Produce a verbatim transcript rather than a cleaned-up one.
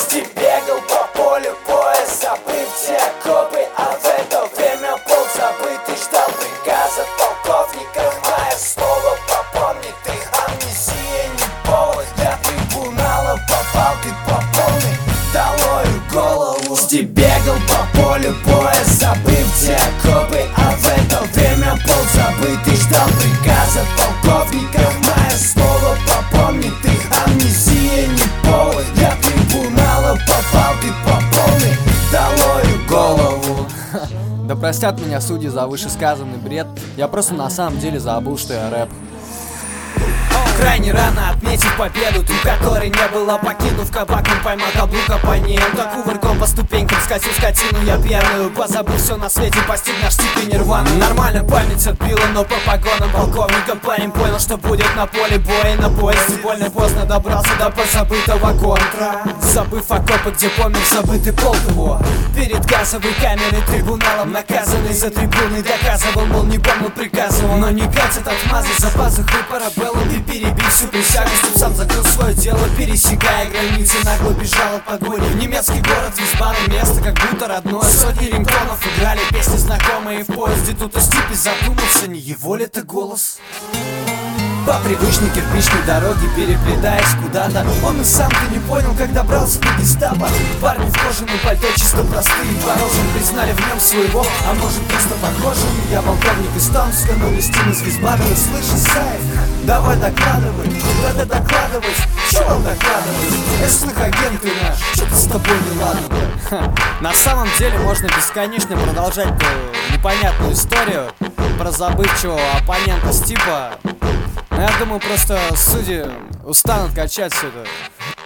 Стив бегал по полю, пояс, забыв все окопы, а в это время полк забытый ждал приказа полковника. Мое слово попомни ты, амнезия не повод для трибунала. Попал ты по полной, долою голову. Стив бегал по полю, пояс, забыв все окопы, а в это время полк забытый ждал приказа полковника. Мое слово попомни ты, амнезия не повод для трибунала. Попал ты по полной, долою голову. Да простят меня судьи за вышесказанный бред. Я просто на самом деле забыл, что я рэп. Крайне рано отметив победу, ту, которой не было, покинув кабак, он поймал каблука по ней. Он так кувырком по ступенькам скатил скотину я пьяную, позабыл все на свете, постиг наш стиль нирвану. Нормально память отбила, но по погонам полковником парень понял, что будет на поле боя. На поезде больно поздно добрался до позабытого контра, забыв окопы, где помнил забытый полк его. Перед газовой камерой трибуналом наказанный за трибуной доказывал, мол, не помнил приказа. Но не катят отмазы за пазухой парабеллум и перебил всю присягу, чтоб сам закрыл свое дело, пересекая границы, нагло бежал от погони в немецкий город, весьманое место, как будто родное. Сотни рингтонов играли песни знакомые в поезде, тут и Стипи задумался, не его ли это голос? По привычной кирпичной дороге, переплетаясь куда-то, он и сам-то не понял, как добрался до гестапо. Парни в кожаном пальто чисто простые, дворожен, признали в нем своего, а может просто похожим. Я полковник из Томска, но Листин из Висбадена. Слышишь, Саев, давай докладывай, надо докладывать, чё вам докладывать? Эсных агент ты наш, что-то с тобой не ладно, бля. На самом деле можно бесконечно продолжать эту непонятную историю про забывчивого оппонента Стипа. Но я думаю, просто судьи устанут качать все это.